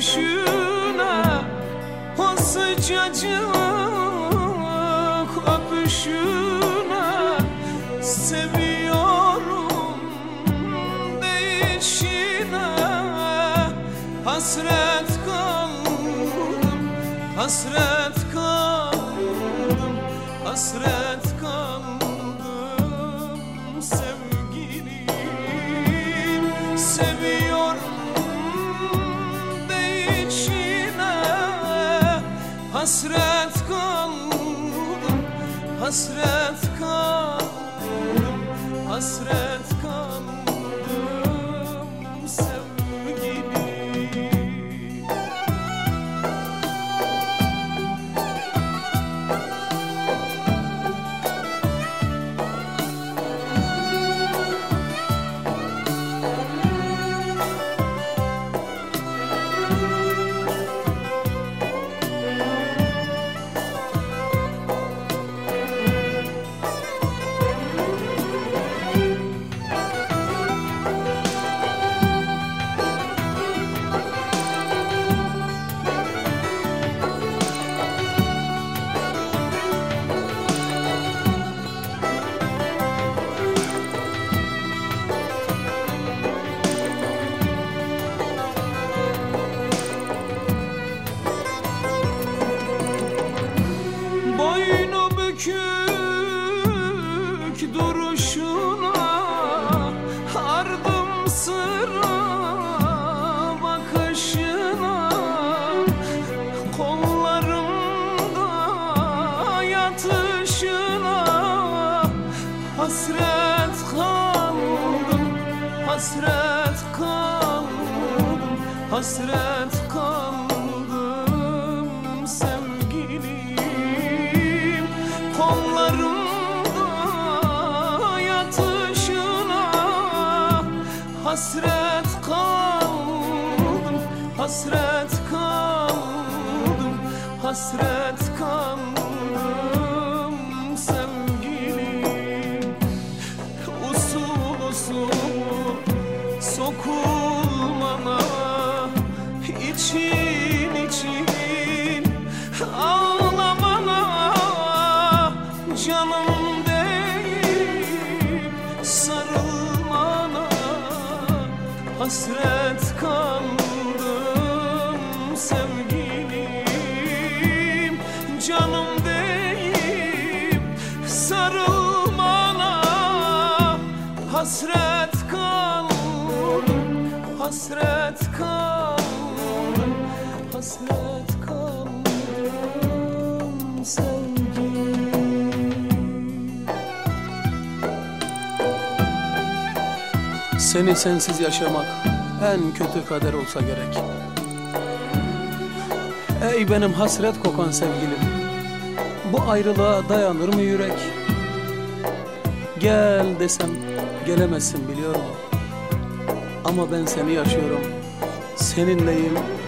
gülüşüne, o sıcacık öpüşüne seviyorum değişine. Hasret kaldım, hasret kaldım, hasret kaldım sevgilim. Seviyorum değişine, hasret kaldım, hasret kaldım, hasret kaldım sevgilim. Boynu bükük duruşuna, ardım sıra bakışına, kollarımda yatışına hasret kaldım, hasret kaldım, hasret kaldım sevgilim. Kollarımda yatışına hasret kaldım, hasret kaldım, hasret kaldım sevgilim. Usul usul sokulmana, için için ağlamana, canım deyip sarılmana hasret kaldım sevgilim. Canım deyip sarılmana hasret kaldım, hasret kaldım, hasret kaldım sevgilim. Seni sensiz yaşamak en kötü kader olsa gerek. Ey benim hasret kokan sevgilim, bu ayrılığa dayanır mı yürek? Gel desem gelemezsin biliyorum, ama ben seni yaşıyorum, seninleyim,